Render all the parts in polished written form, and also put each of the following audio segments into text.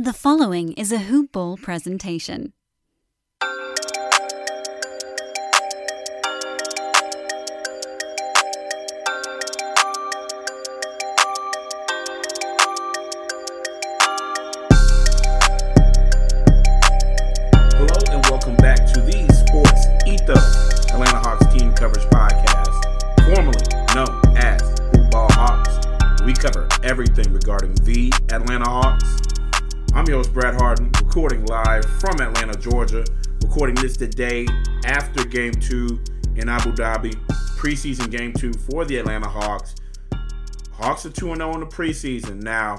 The following is a Hoop Ball presentation. Hello and welcome back to the Sports Ethos Atlanta Hawks team coverage podcast, formerly known as Hoop Ball Hawks. We cover everything regarding the Atlanta Hawks. I'm your host, Brad Harden, recording live from Atlanta, Georgia. Recording this the day after Game 2 in Abu Dhabi, preseason Game 2 for the Atlanta Hawks. Hawks are 2-0 in the preseason. Now,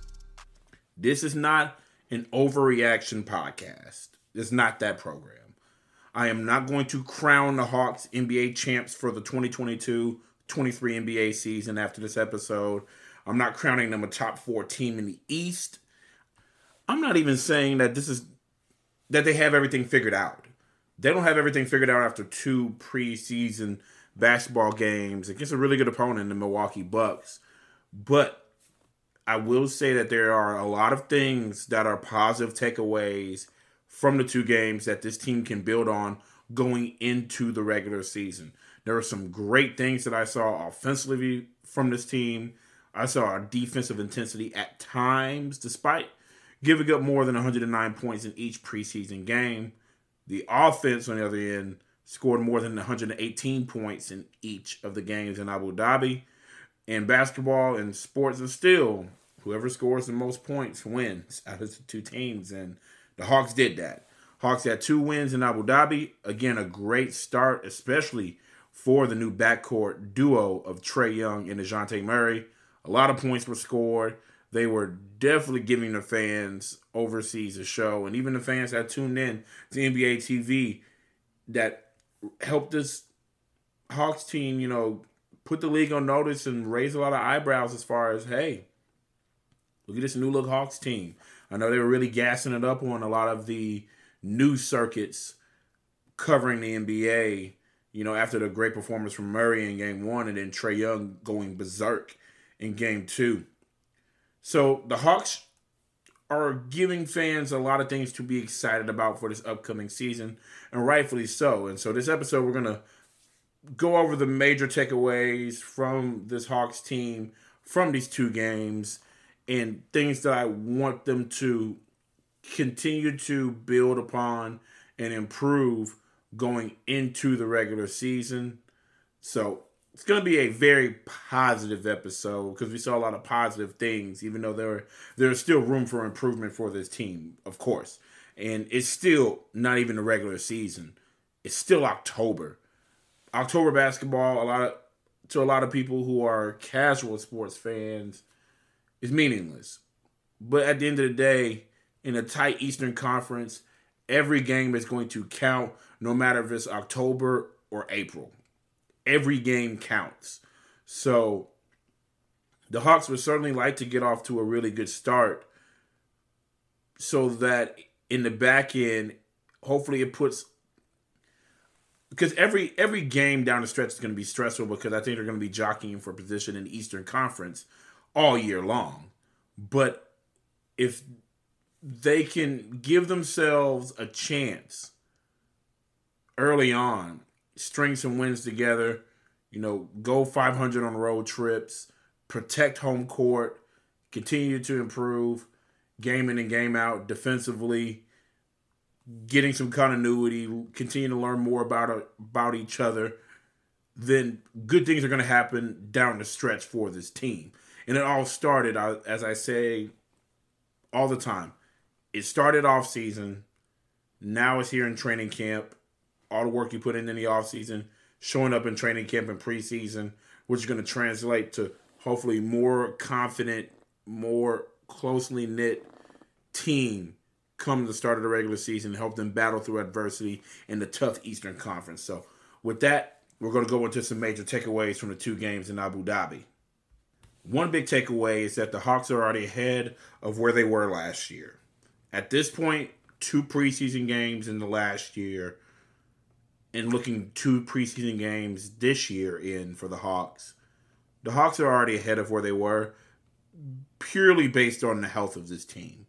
this is not an overreaction podcast. It's not that program. I am not going to crown the Hawks NBA champs for the 2022-23 NBA season after this episode. I'm not crowning them a top 4 team in the East. I'm not even saying that that they have everything figured out. They don't have everything figured out after 2 preseason basketball games against a really good opponent, the Milwaukee Bucks. But I will say that there are a lot of things that are positive takeaways from the 2 games that this team can build on going into the regular season. There are some great things that I saw offensively from this team. I saw a defensive intensity at times, despite giving up more than 109 points in each preseason game. The offense, on the other end, scored more than 118 points in each of the games in Abu Dhabi. And basketball and sports are still, whoever scores the most points wins out of the 2 teams. And the Hawks did that. Hawks had 2 wins in Abu Dhabi. Again, a great start, especially for the new backcourt duo of Trae Young and DeJounte Murray. A lot of points were scored. They were definitely giving the fans overseas a show. And even the fans that tuned in to NBA TV that helped this Hawks team, put the league on notice and raise a lot of eyebrows as far as, hey, look at this new look Hawks team. I know they were really gassing it up on a lot of the news circuits covering the NBA, after the great performance from Murray in Game 1 and then Trae Young going berserk in Game 2. So the Hawks are giving fans a lot of things to be excited about for this upcoming season, and rightfully so. And so this episode, we're going to go over the major takeaways from this Hawks team from these 2 games and things that I want them to continue to build upon and improve going into the regular season. So it's going to be a very positive episode because we saw a lot of positive things, even though there's still room for improvement for this team, of course. And it's still not even the regular season. It's still October. October basketball, to a lot of people who are casual sports fans, is meaningless. But at the end of the day, in a tight Eastern Conference, every game is going to count, no matter if it's October or April. Every game counts. So the Hawks would certainly like to get off to a really good start so that in the back end, hopefully it puts... Because every game down the stretch is going to be stressful because I think they're going to be jockeying for position in the Eastern Conference all year long. But if they can give themselves a chance early on, string some wins together, go 500 on road trips, protect home court, continue to improve game in and game out defensively, getting some continuity, continue to learn more about each other, then good things are going to happen down the stretch for this team. And it all started, as I say all the time, it started off season. Now it's here in training camp. All the work you put in the offseason, showing up in training camp and preseason, which is going to translate to hopefully more confident, more closely knit team come the start of the regular season and help them battle through adversity in the tough Eastern Conference. So with that, we're going to go into some major takeaways from the 2 games in Abu Dhabi. One big takeaway is that the Hawks are already ahead of where they were last year. At this point, 2 preseason games in the last year, and looking 2 preseason games this year in for the Hawks are already ahead of where they were purely based on the health of this team.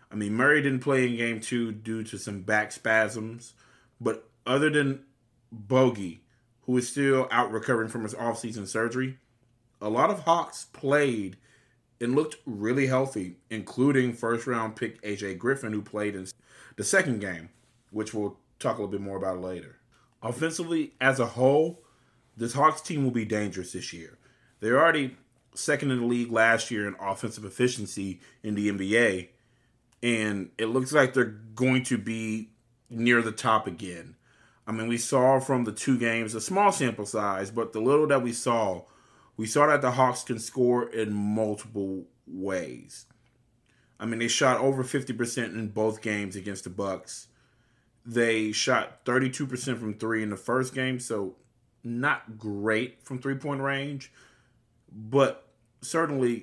I mean, Murray didn't play in game 2 due to some back spasms, but other than Bogey, who is still out recovering from his offseason surgery, a lot of Hawks played and looked really healthy, including first-round pick A.J. Griffin, who played in the second game, which we'll talk a little bit more about later. Offensively, as a whole, this Hawks team will be dangerous this year. They're already second in the league last year in offensive efficiency in the NBA, and it looks like they're going to be near the top again. I mean, we saw from the 2 games, a small sample size, but the little that we saw that the Hawks can score in multiple ways. I mean, they shot over 50% in both games against the Bucks. They shot 32% from 3 in the first game, so not great from 3-point range, but certainly,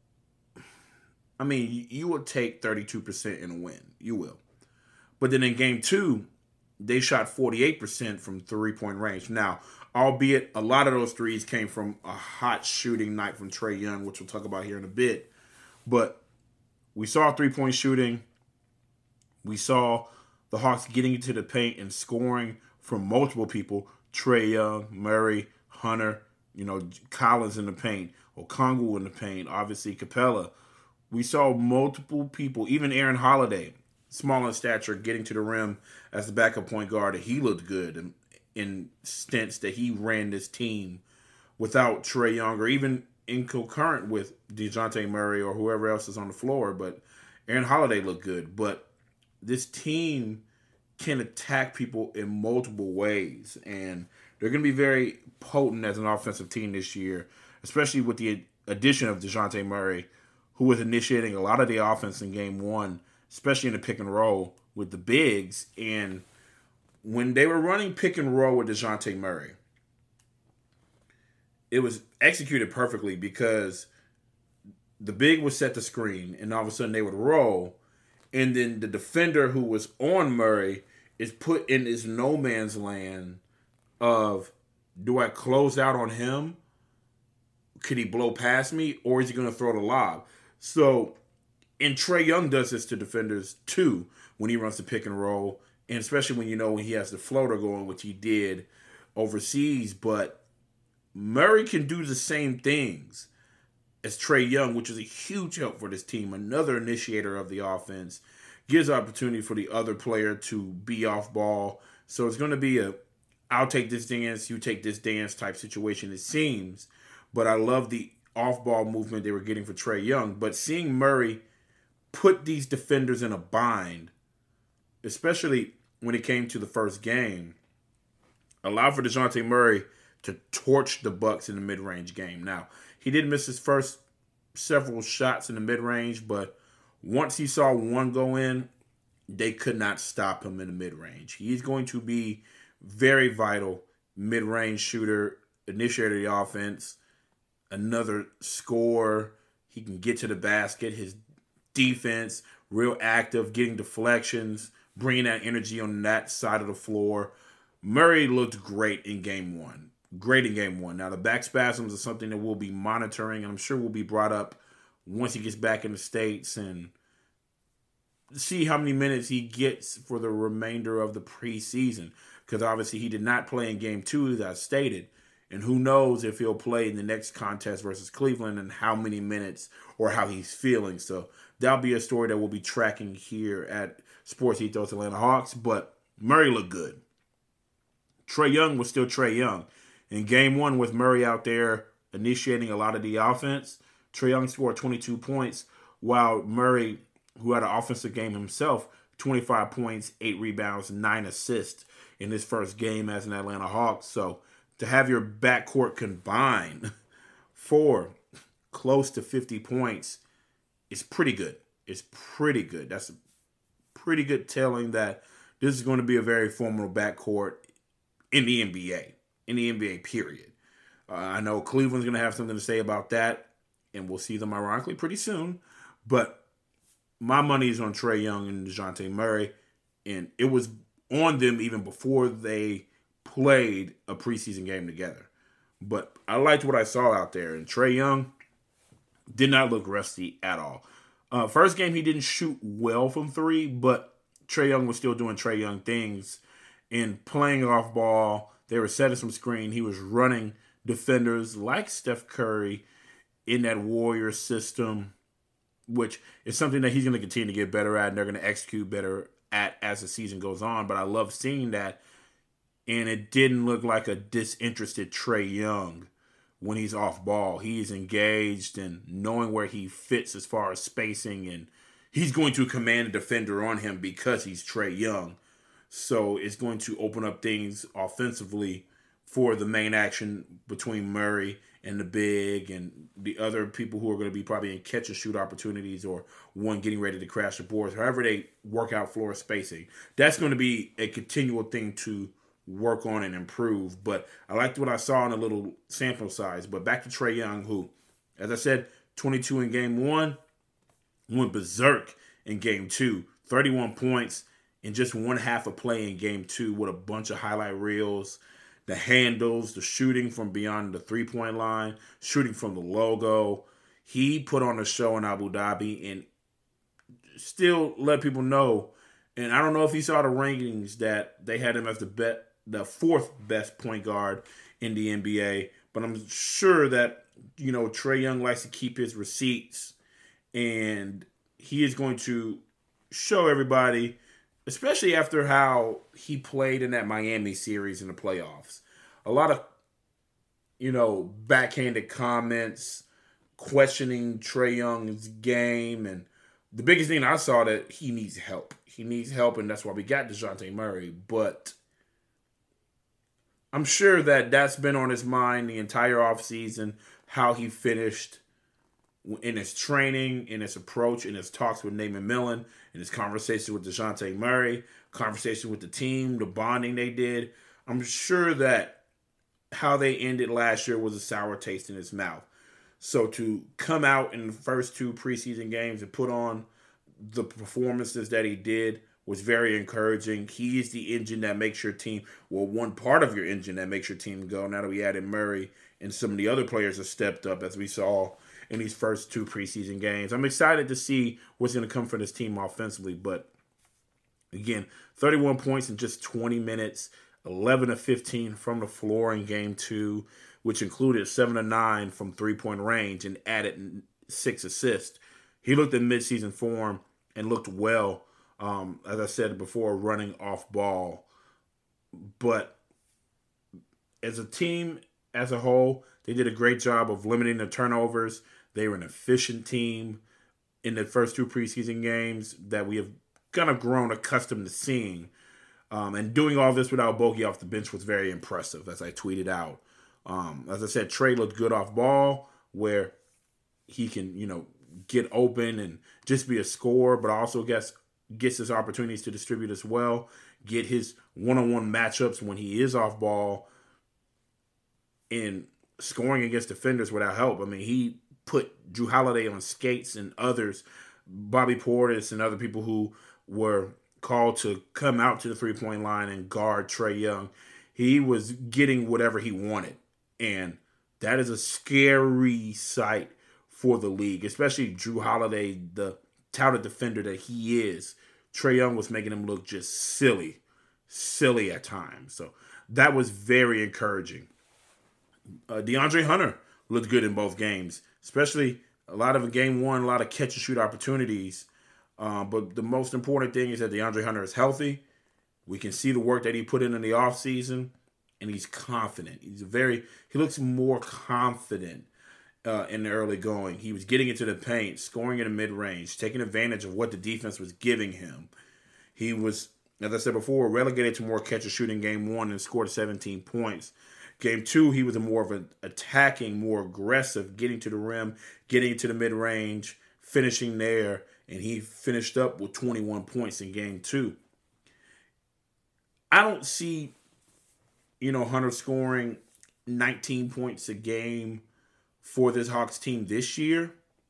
I mean, you will take 32% in a win. You will. But then in game 2, they shot 48% from 3-point range. Now, albeit a lot of those threes came from a hot shooting night from Trae Young, which we'll talk about here in a bit. But we saw 3-point shooting. We saw the Hawks getting into the paint and scoring from multiple people. Trae Young, Murray, Hunter, Collins in the paint, Okongwu in the paint, obviously Capella. We saw multiple people, even Aaron Holiday, small in stature, getting to the rim as the backup point guard, and he looked good in stints that he ran this team without Trae Young or even in concurrent with DeJounte Murray or whoever else is on the floor. But Aaron Holiday looked good. But this team can attack people in multiple ways, and they're going to be very potent as an offensive team this year, especially with the addition of DeJounte Murray, who was initiating a lot of the offense in game 1, especially in the pick and roll with the bigs. And when they were running pick and roll with DeJounte Murray, it was executed perfectly because the big would set the screen, and all of a sudden they would roll, and then the defender who was on Murray is put in this no man's land of, do I close out on him? Could he blow past me? Or is he going to throw the lob? So, and Trae Young does this to defenders too when he runs the pick and roll, and especially when he has the floater going, which he did overseas. But Murray can do the same things as Trae Young, which is a huge help for this team. Another initiator of the offense, gives opportunity for the other player to be off ball. So it's going to be I'll take this dance, you take this dance type situation, it seems. But I love the off-ball movement they were getting for Trae Young. But seeing Murray put these defenders in a bind, especially when it came to the first game, allowed for DeJounte Murray to torch the Bucks in the mid-range game. Now, he did miss his first several shots in the mid-range, but once he saw one go in, they could not stop him in the mid-range. He's going to be very vital mid-range shooter, initiator of the offense, another scorer. He can get to the basket. His defense, real active, getting deflections, bringing that energy on that side of the floor. Murray looked great in game 1. Great in game 1. Now, the back spasms are something that we'll be monitoring, and I'm sure will be brought up once he gets back in the States and see how many minutes he gets for the remainder of the preseason. Because obviously he did not play in game 2, as I stated. And who knows if he'll play in the next contest versus Cleveland and how many minutes or how he's feeling. So that'll be a story that we'll be tracking here at Sports Ethos Atlanta Hawks. But Murray looked good. Trae Young was still Trae Young. In game 1 with Murray out there initiating a lot of the offense, Trae Young scored 22 points, while Murray, who had an offensive game himself, 25 points, 8 rebounds, 9 assists in his first game as an Atlanta Hawk. So to have your backcourt combine for close to 50 points is pretty good. It's pretty good. That's a pretty good telling that this is going to be a very formidable backcourt in the NBA, period. I know Cleveland's going to have something to say about that, and we'll see them ironically pretty soon. But my money is on Trae Young and DeJounte Murray, and it was on them even before they played a preseason game together. But I liked what I saw out there, and Trae Young did not look rusty at all. First game, he didn't shoot well from three, but Trae Young was still doing Trae Young things and playing off ball. They were setting some screen. He was running defenders like Steph Curry in that Warrior system, which is something that he's going to continue to get better at, and they're going to execute better at as the season goes on. But I love seeing that, and it didn't look like a disinterested Trae Young when he's off ball. He's engaged and knowing where he fits as far as spacing, and he's going to command a defender on him because he's Trae Young. So it's going to open up things offensively for the main action between Murray and the big and the other people who are going to be probably in catch and shoot opportunities or one getting ready to crash the boards, however they work out floor spacing. That's going to be a continual thing to work on and improve. But I liked what I saw in a little sample size. But back to Trae Young, who, as I said, 22 in game one, went berserk in game two, 31 points in just one half of play in game two with a bunch of highlight reels, the handles, the shooting from beyond the three-point line, shooting from the logo. He put on a show in Abu Dhabi and still let people know. And I don't know if he saw the rankings that they had him as the fourth best point guard in the NBA, but I'm sure that, Trae Young likes to keep his receipts, and he is going to show everybody, especially after how he played in that Miami series in the playoffs. A lot of, backhanded comments, questioning Trae Young's game. And the biggest thing I saw that he needs help. He needs help, and that's why we got DeJounte Murray. But I'm sure that that's been on his mind the entire offseason, how he finished in his training, in his approach, in his talks with Nate McMillan, in his conversation with DeJounte Murray, conversation with the team, the bonding they did. I'm sure that how they ended last year was a sour taste in his mouth. So to come out in the first two preseason games and put on the performances that he did was very encouraging. He is the engine that makes your team, one part of your engine that makes your team go. Now that we added Murray and some of the other players have stepped up, as we saw in these first two preseason games. I'm excited to see what's going to come for this team offensively. But again, 31 points in just 20 minutes, 11 of 15 from the floor in game two, which included 7 of 9 from three-point range and added 6 assists. He looked in midseason form and looked well, as I said before, running off ball. But as a team, as a whole, they did a great job of limiting the turnovers. They were an efficient team in the first two preseason games that we have kind of grown accustomed to seeing. And doing all this without Bogey off the bench was very impressive, as I tweeted out. As I said, Trae looked good off ball, where he can, get open and just be a scorer, but also gets his opportunities to distribute as well, get his one-on-one matchups when he is off ball, and scoring against defenders without help. I mean, he put Drew Holiday on skates and others, Bobby Portis and other people who were called to come out to the three-point line and guard Trae Young. He was getting whatever he wanted. And that is a scary sight for the league, especially Drew Holiday, the touted defender that he is. Trae Young was making him look just silly at times. So that was very encouraging. DeAndre Hunter looked good in both games, especially a lot of in game one, a lot of catch and shoot opportunities. But the most important thing is that DeAndre Hunter is healthy. We can see the work that he put in the offseason, and he's confident. He looks more confident in the early going. He was getting into the paint, scoring in the mid-range, taking advantage of what the defense was giving him. He was, as I said before, relegated to more catch and shoot in game one and scored 17 points. Game two, he was more of an attacking, more aggressive, getting to the rim, getting into the mid-range, finishing there, and he finished up with 21 points in game two. I don't see, Hunter scoring 19 points a game for this Hawks team this year,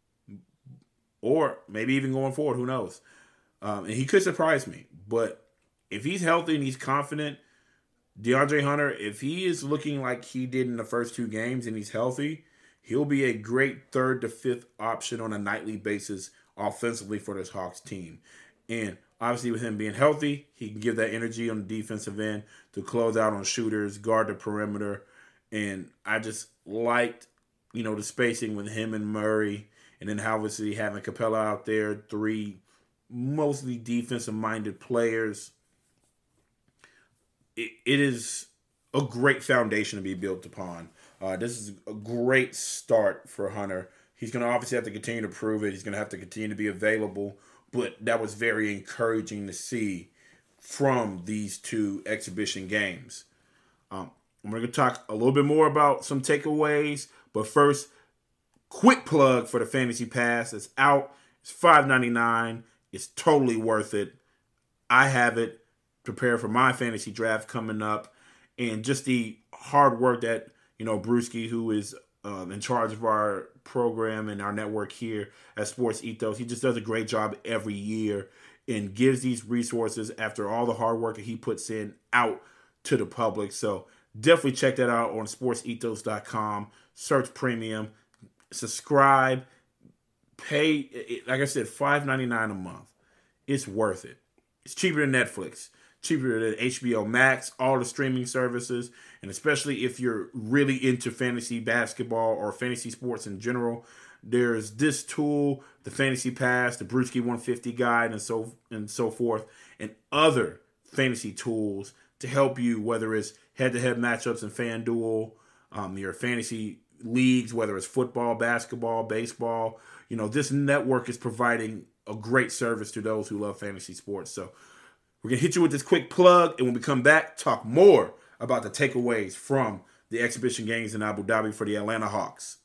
or maybe even going forward, who knows? And he could surprise me. But if he's healthy and he's confident, DeAndre Hunter, if he is looking like he did in the first two games and he's healthy, he'll be a great third to fifth option on a nightly basis offensively for this Hawks team. And obviously with him being healthy, he can give that energy on the defensive end to close out on shooters, guard the perimeter. And I just liked, the spacing with him and Murray. And then obviously having Capella out there, 3 mostly defensive-minded players. It is a great foundation to be built upon. This is a great start for Hunter. He's going to obviously have to continue to prove it. He's going to have to continue to be available. But that was very encouraging to see from these 2 exhibition games. I'm going to talk a little bit more about some takeaways. But first, quick plug for the Fantasy Pass. It's out. It's $5.99. It's totally worth it. I have it. Prepare for my fantasy draft coming up. And just the hard work that, Brewski, who is in charge of our program and our network here at Sports Ethos, he just does a great job every year and gives these resources after all the hard work that he puts in out to the public. So definitely check that out on sportsethos.com. Search premium, subscribe, pay, like I said, $5.99 a month. It's worth it. It's cheaper than Netflix, cheaper than HBO Max, all the streaming services, and especially if you're really into fantasy basketball or fantasy sports in general, there's this tool, the Fantasy Pass, the Brewski 150 guide, and so forth, and other fantasy tools to help you, whether it's head-to-head matchups in FanDuel, your fantasy leagues, whether it's football, basketball, baseball. This network is providing a great service to those who love fantasy sports. So we're going to hit you with this quick plug, and when we come back, talk more about the takeaways from the exhibition games in Abu Dhabi for the Atlanta Hawks.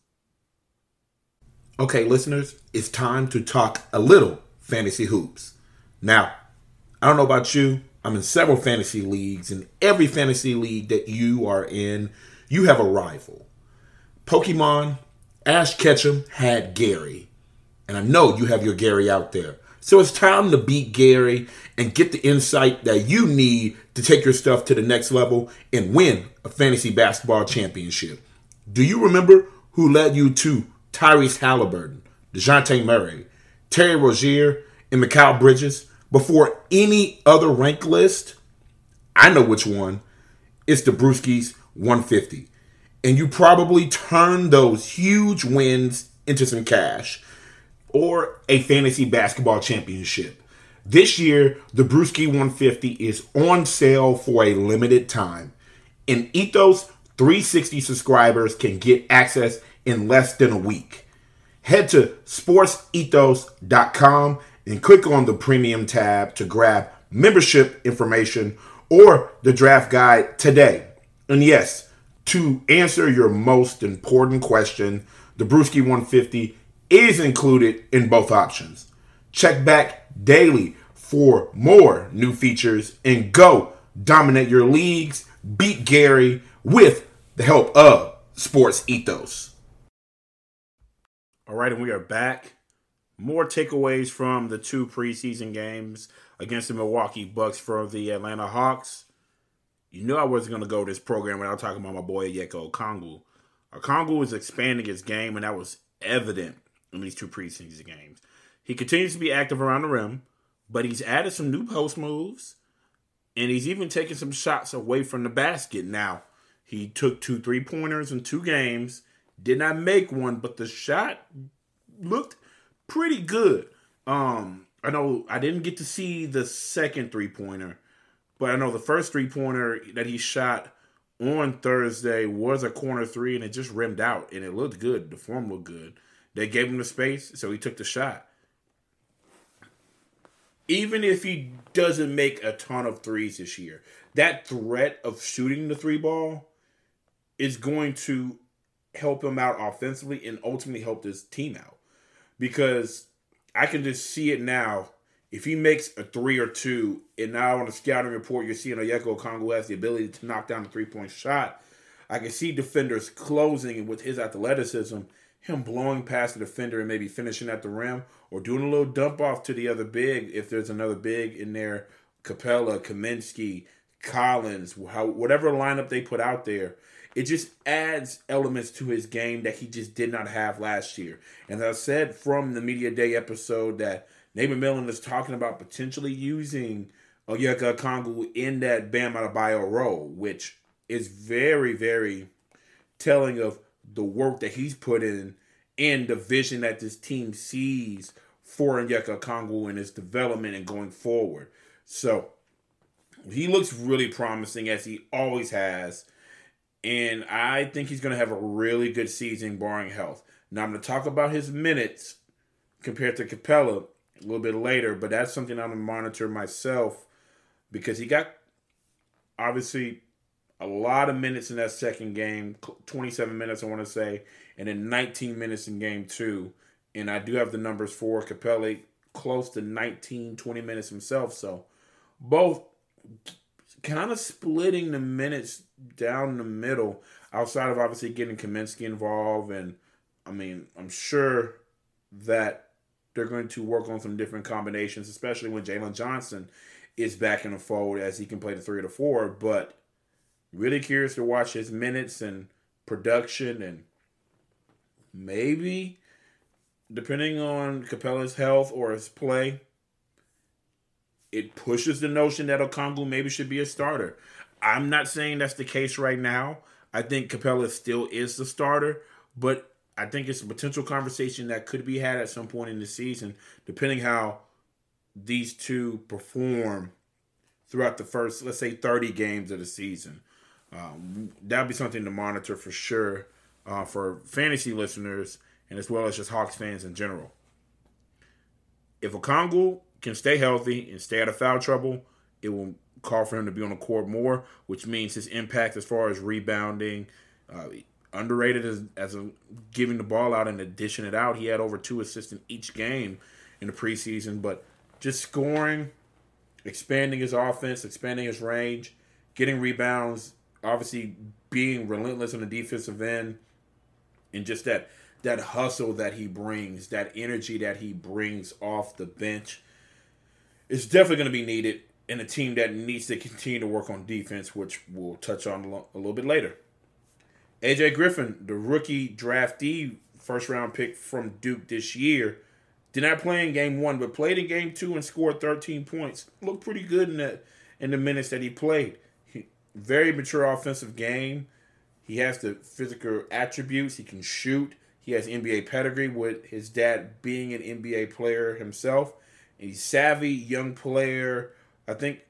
Okay, listeners, it's time to talk a little fantasy hoops. Now, I don't know about you, I'm in several fantasy leagues, and every fantasy league that you are in, you have a rival. Pokemon, Ash Ketchum had Gary, and I know you have your Gary out there. So it's time to beat Gary and get the insight that you need to take your stuff to the next level and win a fantasy basketball championship. Do you remember who led you to Tyrese Halliburton, DeJounte Murray, Terry Rozier, and Mikal Bridges before any other rank list? I know which one. It's the Brewskis 150. And you probably turn those huge wins into some cash or a fantasy basketball championship. This year, the Brewski 150 is on sale for a limited time. And Ethos 360 subscribers can get access in less than a week. Head to sportsethos.com and click on the premium tab to grab membership information or the draft guide today. And yes, to answer your most important question, the Brewski 150 is included in both options. Check back daily for more new features and go dominate your leagues, beat Gary with the help of Sports Ethos. All right, and we are back. More takeaways from the 2 preseason games against the Milwaukee Bucks for the Atlanta Hawks. You knew I wasn't going to go this program without talking about my boy Onyeka Okongwu. Okongwu is expanding his game, and that was evident in these 2 preseason games. He continues to be active around the rim, but he's added some new post moves, and he's even taken some shots away from the basket. Now, he took 2 3-pointers in 2 games, did not make one, but the shot looked pretty good. I know I didn't get to see the second 3-pointer, but I know the first 3-pointer that he shot on Thursday was a corner 3, and it just rimmed out, and it looked good. The form looked good. They gave him the space, so he took the shot. Even if he doesn't make a ton of threes this year, that threat of shooting the 3-ball is going to help him out offensively and ultimately help this team out. Because I can just see it now. If he makes a 3 or 2, and now on the scouting report, you're seeing Onyeka Okongwu has the ability to knock down the 3-point shot, I can see defenders closing with his athleticism, him blowing past the defender and maybe finishing at the rim or doing a little dump off to the other big if there's another big in there, Capella, Kaminsky, Collins, whatever lineup they put out there. it just adds elements to his game that he just did not have last year. And as I said from the Media Day episode that Nate McMillan is talking about potentially using Onyeka Okongwu in that Bam Adebayo role, which is very, very telling of the work that he's put in the vision that this team sees for Onyeka Okongwu and his development and going forward. So he looks really promising, as he always has. And I think he's going to have a really good season, barring health. Now, I'm going to talk about his minutes compared to Capella a little bit later, but that's something I'm going to monitor myself because he got, obviously, a lot of minutes in that second game, 27 minutes, I want to say, and then 19 minutes in game 2. And I do have the numbers for Capella, close to 19, 20 minutes himself. So both kind of splitting the minutes down the middle outside of obviously getting Kaminsky involved. And, I mean, I'm sure that they're going to work on some different combinations, especially when Jalen Johnson is back in the fold as he can play the 3 or the 4. But really curious to watch his minutes and production, and maybe, depending on Capella's health or his play, it pushes the notion that Okongwu maybe should be a starter. I'm not saying that's the case right now. I think Capella still is the starter, but I think it's a potential conversation that could be had at some point in the season, depending how these two perform throughout the first, let's say, 30 games of the season. That'd be something to monitor for sure for fantasy listeners and as well as just Hawks fans in general. If Okongwu can stay healthy and stay out of foul trouble, it will call for him to be on the court more, which means his impact as far as rebounding, underrated as giving the ball out and dishing it out. He had over 2 assists in each game in the preseason, but just scoring, expanding his offense, expanding his range, getting rebounds, obviously being relentless on the defensive end, and just that hustle that he brings, that energy that he brings off the bench is definitely going to be needed in a team that needs to continue to work on defense, which we'll touch on a little bit later. AJ Griffin, the rookie draftee, first-round pick from Duke this year, did not play in Game 1, but played in Game 2 and scored 13 points. Looked pretty good in the minutes that he played. Very mature offensive game. He has the physical attributes. He can shoot. He has NBA pedigree with his dad being an NBA player himself. He's savvy, young player. I think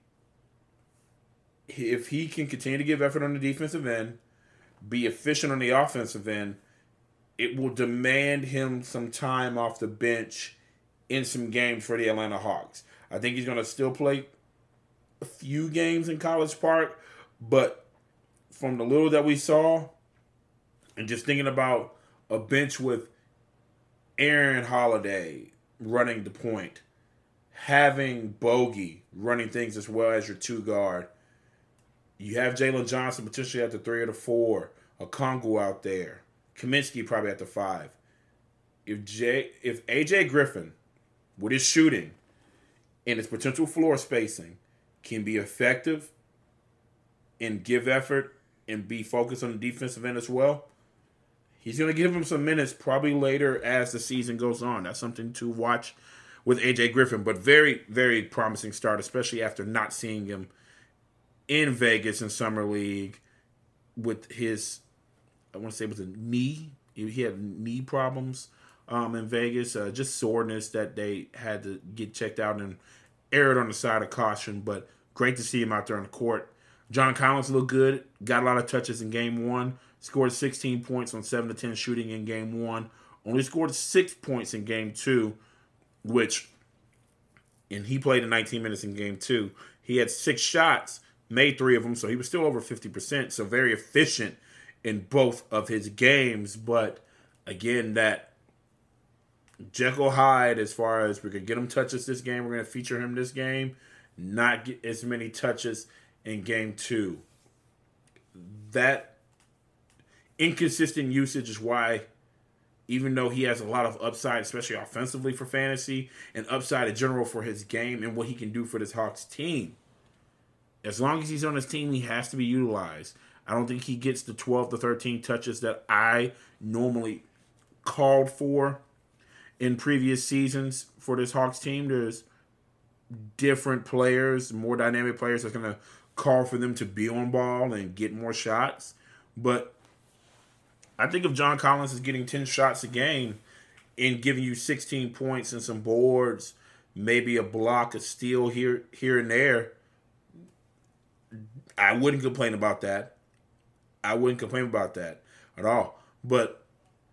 if he can continue to give effort on the defensive end, be efficient on the offensive end, it will demand him some time off the bench in some games for the Atlanta Hawks. I think he's going to still play a few games in College Park, but from the little that we saw, and just thinking about a bench with Aaron Holiday running the point, having Bogey running things as well as your 2 guard, you have Jalen Johnson potentially at the 3 or the 4, Okongwu out there, Kaminsky probably at the 5. If AJ Griffin, with his shooting and his potential floor spacing, can be effective and give effort and be focused on the defensive end as well, he's going to give him some minutes probably later as the season goes on. That's something to watch with AJ Griffin, but very, very promising start, especially after not seeing him in Vegas in Summer League with his, I want to say it was a knee. He had knee problems in Vegas, just soreness that they had to get checked out and erred on the side of caution, but great to see him out there on the court. John Collins looked good, got a lot of touches in Game 1, scored 16 points on 7 to 10 shooting in Game 1, only scored 6 points in Game 2, and he played in 19 minutes in Game 2. He had 6 shots, made 3 of them, so he was still over 50%, so very efficient in both of his games. But again, that Jekyll Hyde, as far as we could get him touches this game, we're going to feature him this game, not get as many touches in Game 2. That inconsistent usage is why, even though he has a lot of upside, especially offensively for fantasy, and upside in general for his game and what he can do for this Hawks team, as long as he's on his team, he has to be utilized. I don't think he gets the 12 to 13 touches that I normally called for in previous seasons for this Hawks team. There's different players, more dynamic players that's going to call for them to be on ball and get more shots. But I think if John Collins is getting 10 shots a game and giving you 16 points and some boards, maybe a block, a steal here and there, I wouldn't complain about that. I wouldn't complain about that at all. But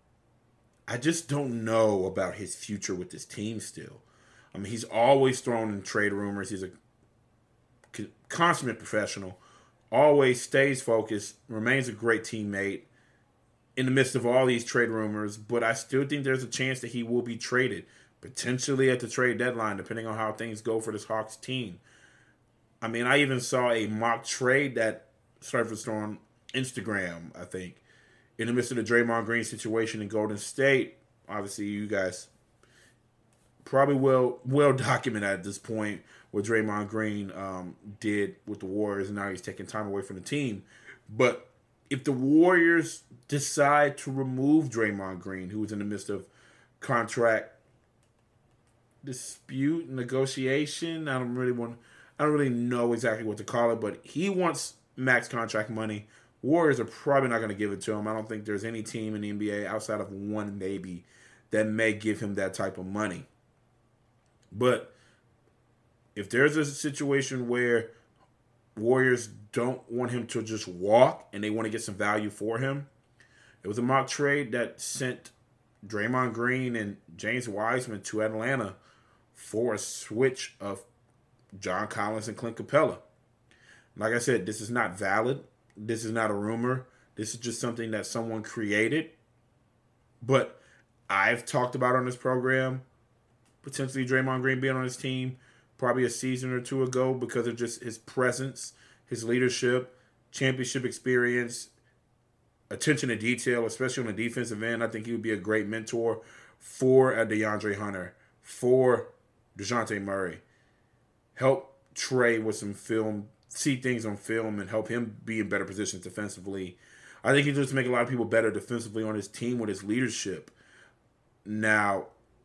I just don't know about his future with this team still. I mean, he's always thrown in trade rumors. He's a consummate professional, always stays focused, remains a great teammate in the midst of all these trade rumors. But I still think there's a chance that he will be traded, potentially at the trade deadline, depending on how things go for this Hawks team. I mean, I even saw a mock trade that surfaced on Instagram, I think, in the midst of the Draymond Green situation in Golden State. Obviously, you guys probably well documented at this point what Draymond Green did with the Warriors, and now he's taking time away from the team. But if the Warriors decide to remove Draymond Green, who was in the midst of contract dispute, negotiation, I don't really know exactly what to call it, but he wants max contract money. Warriors are probably not going to give it to him. I don't think there's any team in the NBA outside of one maybe that may give him that type of money. But if there's a situation where Warriors don't want him to just walk and they want to get some value for him, it was a mock trade that sent Draymond Green and James Wiseman to Atlanta for a switch of John Collins and Clint Capella. Like I said, this is not valid. This is not a rumor. This is just something that someone created. But I've talked about on this program potentially Draymond Green being on his team probably a season or two ago because of just his presence, his leadership, championship experience, attention to detail, especially on the defensive end. I think he would be a great mentor for a DeAndre Hunter, for DeJounte Murray. Help Trey with some film, see things on film, and help him be in better positions defensively. I think he just make a lot of people better defensively on his team with his leadership. Now,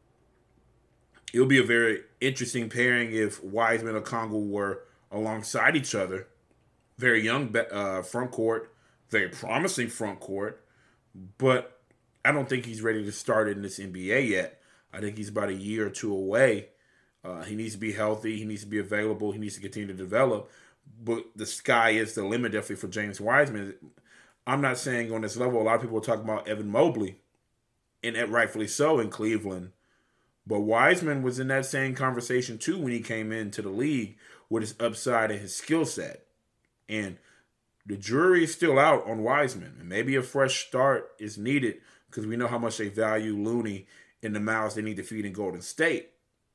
it'll be a very interesting pairing if Wiseman and Okongwu were alongside each other. Very young front court, very promising front court, but I don't think he's ready to start in this NBA yet. I think he's about a year or two away. He needs to be healthy. He needs to be available. He needs to continue to develop. But the sky is the limit definitely for James Wiseman. I'm not saying on this level. A lot of people are talking about Evan Mobley, and rightfully so in Cleveland. But Wiseman was in that same conversation too when he came into the league with his upside and his skill set. And the jury is still out on Wiseman. And maybe a fresh start is needed because we know how much they value Looney and the mouths they need to feed in Golden State.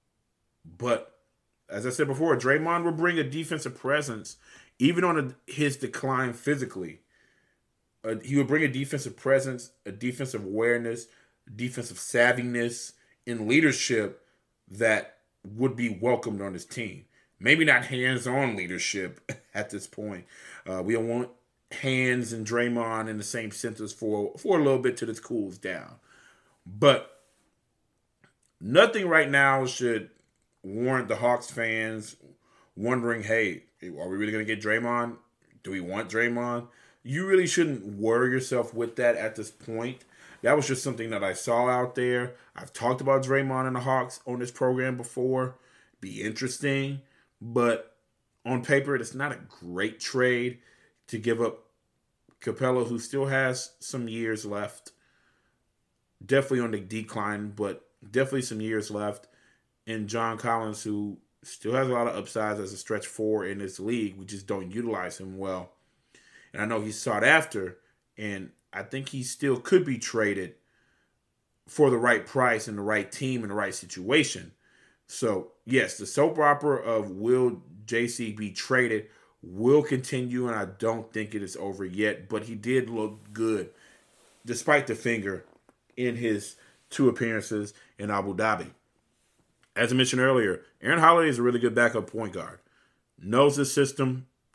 But as I said before, Draymond will bring a defensive presence even on his decline physically. He would bring a defensive presence, a defensive awareness, defensive savviness, and leadership that would be welcomed on his team. Maybe not hands-on leadership at this point. We don't want hands and Draymond in the same sentence for a little bit till this cools down. But nothing right now should warrant the Hawks fans wondering, hey, are we really going to get Draymond? Do we want Draymond? You really shouldn't worry yourself with that at this point. That was just something that I saw out there. I've talked about Draymond and the Hawks on this program before. Be interesting. But on paper, it's not a great trade to give up Capella, who still has some years left. Definitely on the decline, but definitely some years left. And John Collins, who still has a lot of upsides as a stretch four in this league. We just don't utilize him well. And I know he's sought after, and I think he still could be traded for the right price and the right team and the right situation. So, yes, the soap opera of will JC be traded will continue, and I don't think it is over yet. But he did look good, despite the finger, in his 2 appearances in Abu Dhabi. As I mentioned earlier, Aaron Holiday is a really good backup point guard. Knows the system,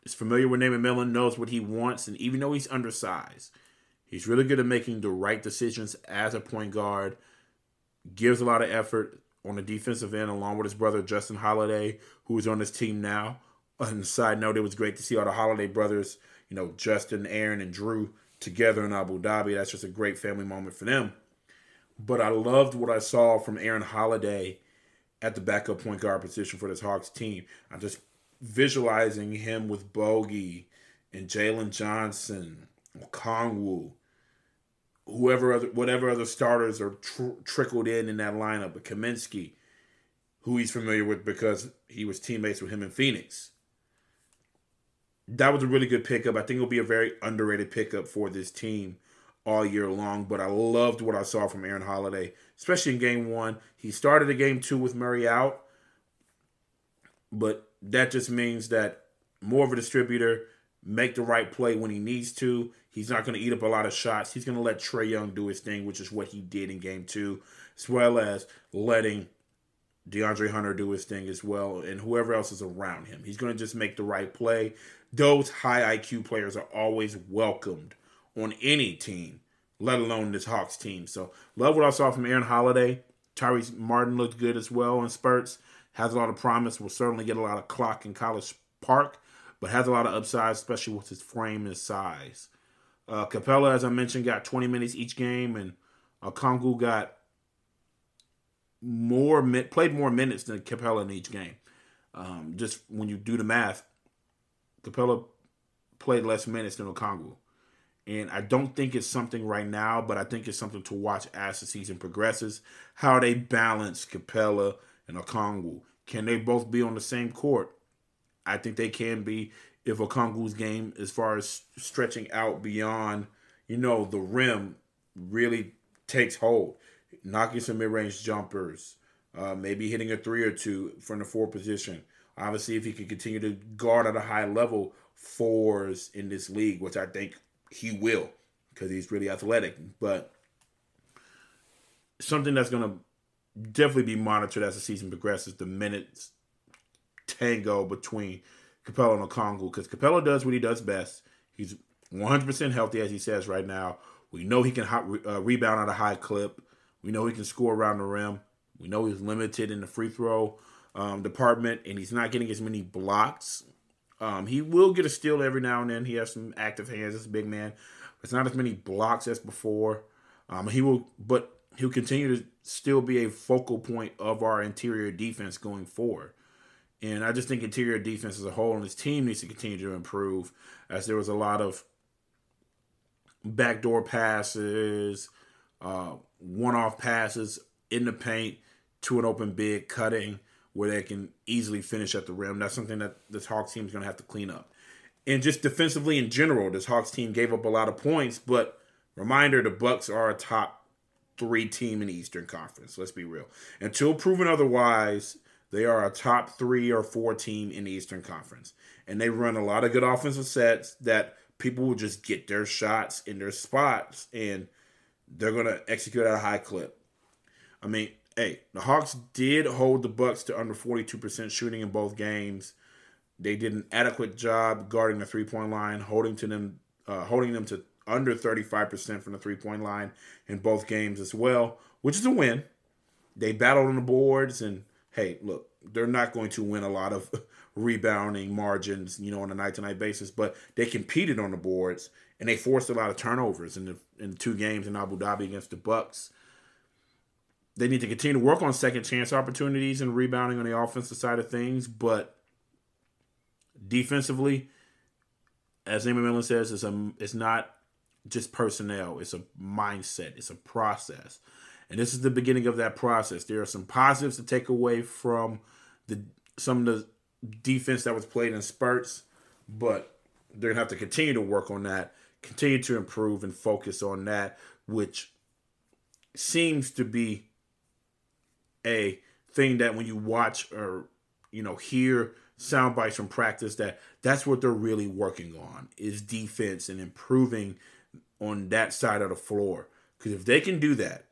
is familiar with Nate McMillan, knows what he wants, and even though he's undersized, he's really good at making the right decisions as a point guard, gives a lot of effort on the defensive end along with his brother Justin Holiday, who is on this team now. On the side note, it was great to see all the Holiday brothers, Justin, Aaron, and Drew together in Abu Dhabi. That's just a great family moment for them. But I loved what I saw from Aaron Holiday at the backup point guard position for this Hawks team. I'm just visualizing him with Bogey and Jalen Johnson, Okongwu, whatever other starters are trickled in that lineup, but Kaminsky, who he's familiar with because he was teammates with him in Phoenix. That was a really good pickup. I think it'll be a very underrated pickup for this team all year long, but I loved what I saw from Aaron Holiday, especially in Game 1. He started a Game 2 with Murray out, but that just means that more of a distributor, make the right play when he needs to. He's not going to eat up a lot of shots. He's going to let Trae Young do his thing, which is what he did in Game 2, as well as letting DeAndre Hunter do his thing as well, and whoever else is around him. He's going to just make the right play. Those high IQ players are always welcomed on any team, let alone this Hawks team. So, love what I saw from Aaron Holiday. Tyrese Martin looked good as well in spurts. Has a lot of promise. Will certainly get a lot of clock in College Park, but has a lot of upside, especially with his frame and size. Capella, as I mentioned, got 20 minutes each game, and Okongwu got played more minutes than Capella in each game. Just when you do the math, Capella played less minutes than Okongwu. And I don't think it's something right now, but I think it's something to watch as the season progresses, how they balance Capella and Okongwu. Can they both be on the same court? I think they can be if Okongwu's game, as far as stretching out beyond, the rim, really takes hold. Knocking some mid-range jumpers, maybe hitting a 3 or 2 from the 4 position. Obviously, if he can continue to guard at a high level, 4s in this league, which I think he will because he's really athletic. But something that's going to definitely be monitored as the season progresses, the minutes tango between Capella and Okongwu, because Capella does what he does best. He's 100% healthy, as he says right now. We know he can rebound at a high clip. We know he can score around the rim. We know he's limited in the free throw department, and he's not getting as many blocks. He will get a steal every now and then. He has some active hands as a big man. It's not as many blocks as before. He'll continue to still be a focal point of our interior defense going forward. And I just think interior defense as a whole and his team needs to continue to improve, as there was a lot of backdoor passes, one-off passes in the paint to an open big, cutting where they can easily finish at the rim. That's something that this Hawks team is going to have to clean up. And just defensively in general, this Hawks team gave up a lot of points, but reminder, the Bucks are a top 3 team in the Eastern Conference. Let's be real. Until proven otherwise, they are a top 3 or 4 team in the Eastern Conference. And they run a lot of good offensive sets that people will just get their shots in their spots, and they're going to execute at a high clip. I mean, hey, the Hawks did hold the Bucks to under 42% shooting in both games. They did an adequate job guarding the three-point line, holding them to under 35% from the three-point line in both games as well, which is a win. They battled on the boards, and hey, look, they're not going to win a lot of rebounding margins, on a night-to-night basis, but they competed on the boards, and they forced a lot of turnovers in the 2 games in Abu Dhabi against the Bucks. They need to continue to work on second chance opportunities and rebounding on the offensive side of things, but defensively, as Nate McMillan says, it's not just personnel. It's a mindset. It's a process. And this is the beginning of that process. There are some positives to take away from some of the defense that was played in spurts, but they're going to have to continue to work on that, continue to improve and focus on that, which seems to be a thing that when you watch or, hear sound bites from practice, that's what they're really working on, is defense and improving on that side of the floor. Because if they can do that,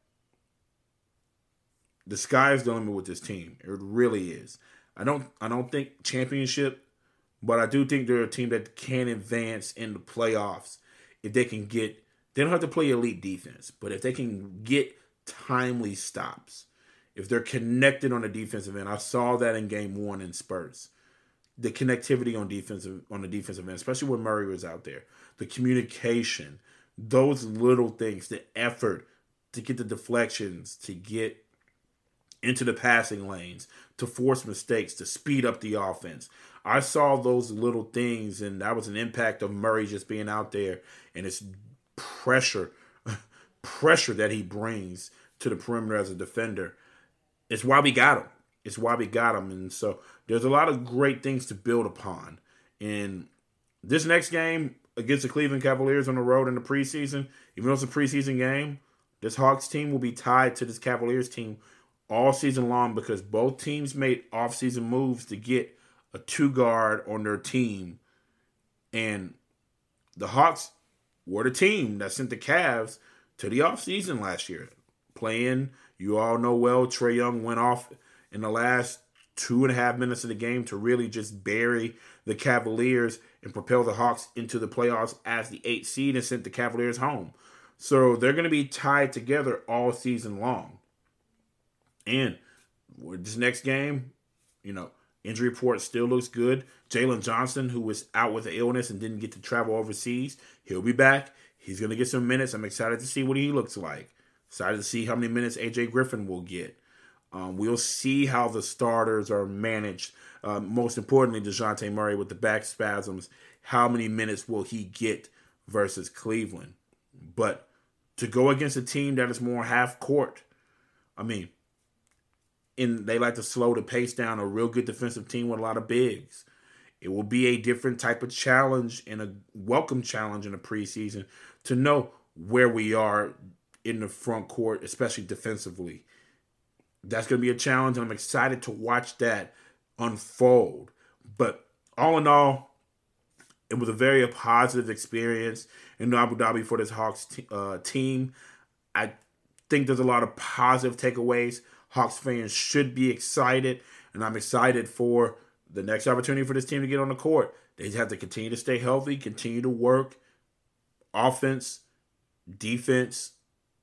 the sky is the limit with this team. It really is. I don't think championship But I do think they're a team that can advance in the playoffs if they can get, they don't have to play elite defense, but if they can get timely stops, if they're connected on the defensive end. I saw that in game 1 in spurts. The connectivity on the defensive end, especially when Murray was out there. The communication, those little things, the effort to get the deflections, to get into the passing lanes, to force mistakes, to speed up the offense. I saw those little things, and that was an impact of Murray just being out there and it's pressure that he brings to the perimeter as a defender. It's why we got him. And so there's a lot of great things to build upon. In this next game against the Cleveland Cavaliers on the road in the preseason, even though it's a preseason game, this Hawks team will be tied to this Cavaliers team all season long because both teams made offseason moves to get a 2-guard on their team. And the Hawks were the team that sent the Cavs to the offseason last year. Playing, you all know well, Trae Young went off in the last 2.5 minutes of the game to really just bury the Cavaliers and propel the Hawks into the playoffs as the 8th seed and sent the Cavaliers home. So they're going to be tied together all season long. And with this next game, injury report still looks good. Jalen Johnson, who was out with an illness and didn't get to travel overseas, he'll be back. He's going to get some minutes. I'm excited to see what he looks like. Excited to see how many minutes A.J. Griffin will get. We'll see how the starters are managed. Most importantly, DeJounte Murray with the back spasms. How many minutes will he get versus Cleveland? But to go against a team that is more half court, and they like to slow the pace down, a real good defensive team with a lot of bigs. It will be a different type of challenge and a welcome challenge in the preseason to know where we are in the front court, especially defensively. That's going to be a challenge, and I'm excited to watch that unfold. But all in all, it was a very positive experience in Abu Dhabi for this Hawks team. I think there's a lot of positive takeaways. Hawks fans should be excited, and I'm excited for the next opportunity for this team to get on the court. They have to continue to stay healthy, continue to work offense, defense,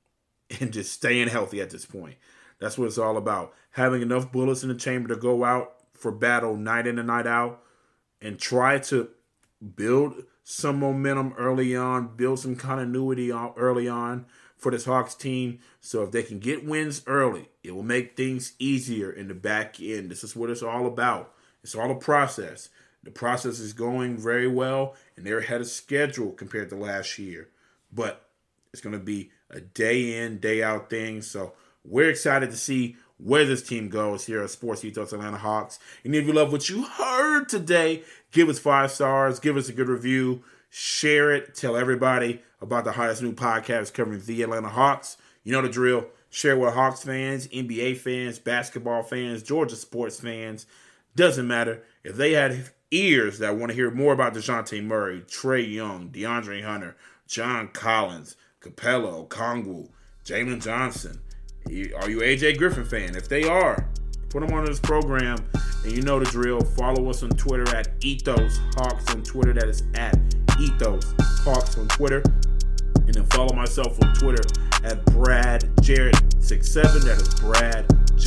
and just staying healthy at this point. That's what it's all about. Having enough bullets in the chamber to go out for battle night in and night out and try to build some momentum early on, build some continuity early on for this Hawks team. So if they can get wins early, it will make things easier in the back end. This is what it's all about. It's all a process. The process is going very well, and they're ahead of schedule compared to last year. But it's going to be a day in, day out thing. So we're excited to see where this team goes here at Sports Ethos Atlanta Hawks. And if you love what you heard today, give us 5 stars, give us a good review, share it, tell everybody about the hottest new podcast covering the Atlanta Hawks. You know the drill. Share with Hawks fans, NBA fans, basketball fans, Georgia sports fans. Doesn't matter. If they had ears that want to hear more about DeJounte Murray, Trae Young, DeAndre Hunter, John Collins, Capella, Okongwu, Jalen Johnson, are you A.J. Griffin fan? If they are, put them on this program. And you know the drill. Follow us on Twitter at Ethos Hawks on Twitter. That is at Ethos Hawks on Twitter. And then follow myself on Twitter at Brad Jarrett67. That is Brad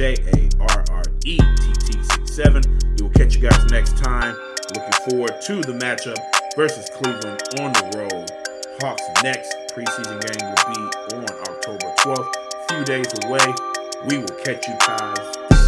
JARRETT67. We will catch you guys next time. Looking forward to the matchup versus Cleveland on the road. Hawks' next preseason game will be on October 12th. Few days away. We will catch you guys